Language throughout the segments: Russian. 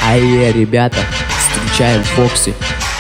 Ае, ребята, встречаем Фокси.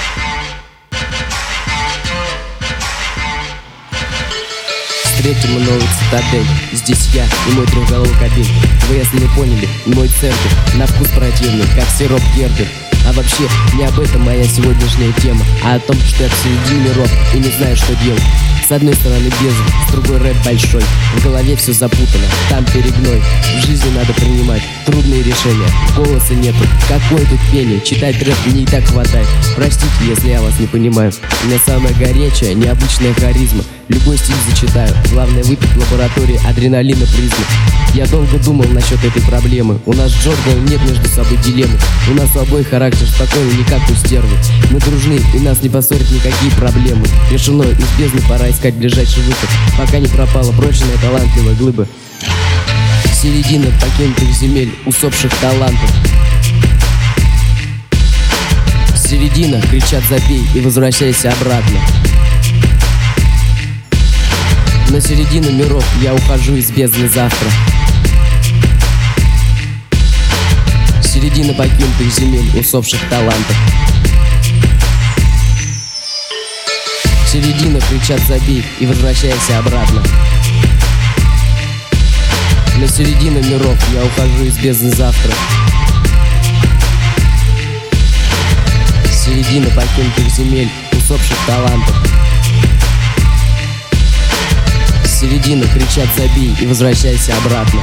Встретим мы новый цитадель. Здесь я и мой трехголовый кабель. Вы, если не поняли, мой церковь на вкус противный, как сироп Гербер. А вообще, не об этом моя сегодняшняя тема, а о том, что я в середине миров и не знаю, что делать. С одной стороны бездна, с другой рэп большой. В голове все запутано, там перегной. В жизни надо принимать трудные решения. Голоса нету, какое тут пение. Читать рэп мне и так хватает. Простите, если я вас не понимаю. У меня самая горячая, необычная харизма. Любой стиль зачитаю. Главное выпить в лаборатории адреналина призмы. Я долго думал насчет этой проблемы. У нас с Джорданом нет между собой дилеммы. У нас у обоих характер спокойный, не как у стервы. Мы дружны, и нас не поссорят никакие проблемы. Решено, из бездны пора искать ближайший выход, пока не пропала прочная талантливая глыба. Середина покинутых земель, усопших талантов. Середина, кричат забей и возвращайся обратно. На середину миров я ухожу из бездны завтра. Середина покинутых земель, усопших талантов. Середина, кричат забей и возвращайся обратно. На середину миров я ухожу из бездны завтра. Середина покинутых земель, усопших талантов. Середина, кричат забей и возвращайся обратно.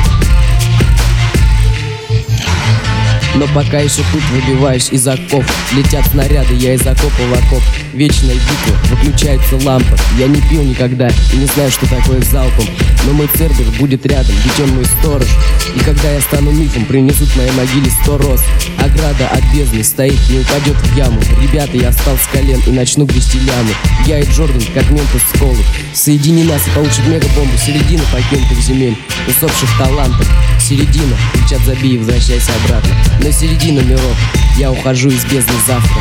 Но пока еще тут выбиваюсь из оков. Летят снаряды, я из окопа в окоп. Вечная битва, выключается лампа. Я не пил никогда и не знаю, что такое залпом. Но мой Цербер будет рядом, ведь он мой сторож. И когда я стану мифом, принесут в моей могиле 100 роз. Ограда от бездны стоит, не упадет в яму. Ребята, я встал с колен и начну грести лямы. Я и Джордан, как ментус с колы. Соедини нас и получит мегабомбу. Середина покинутых земель, усопших талантов. Середина, кричат забей и возвращайся обратно. На середину миров я ухожу из бездны завтра.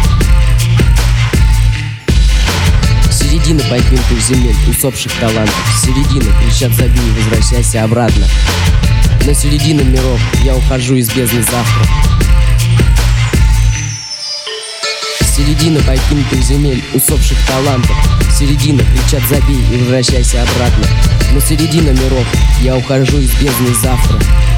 Середина покинутых земель, усопших талантов. Середина, кричат забей и возвращайся обратно. На середину миров я ухожу из бездны завтра. Середина покинутых земель, усопших талантов. Середина, кричат забей и возвращайся обратно. На середину миров я ухожу из бездны завтра.